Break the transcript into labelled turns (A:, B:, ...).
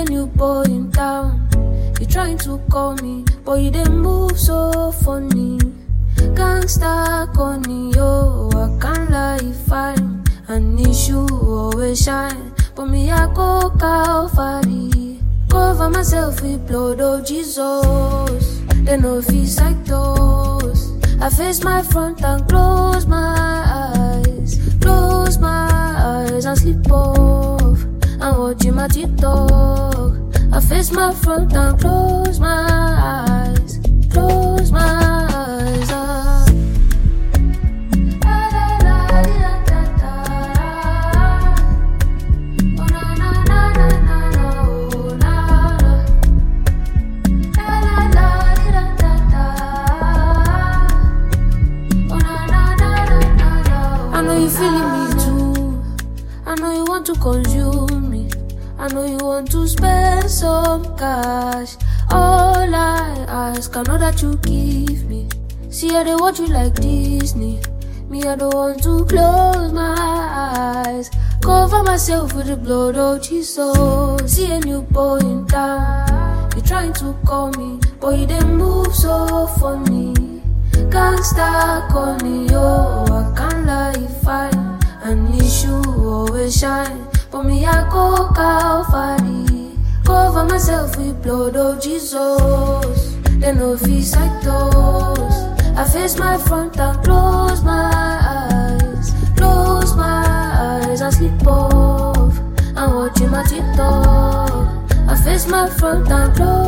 A: a new boy in town. You trying to call me, but you didn't move so funny. Gangsta Connie, yo, I can't lie, fine. An issue always shine, but me I go Calvary. Cover myself with blood, oh Jesus. They no feels like those. I face my front and close my eyes and sleep off. I'm watching my TikTok. I face my front and close my eyes, close my eyes. I know you feeling me too. I know you want to consume me. I know you want to spend some cash. All I ask, I know that you give me. See, I don't watch you like Disney. Me, I don't want to close my eyes. Cover myself with the blood of Jesus. See a new boy in town. You trying to call me, but you didn't move so funny. Gangsta Connie, yo, I can't lie, fine. An issue always shine, but me I go Calvary. Cover myself with blood of Jesus. They no feels like those. I face my front and close my eyes and sleep off. I'm watching my TikTok. I face my front and close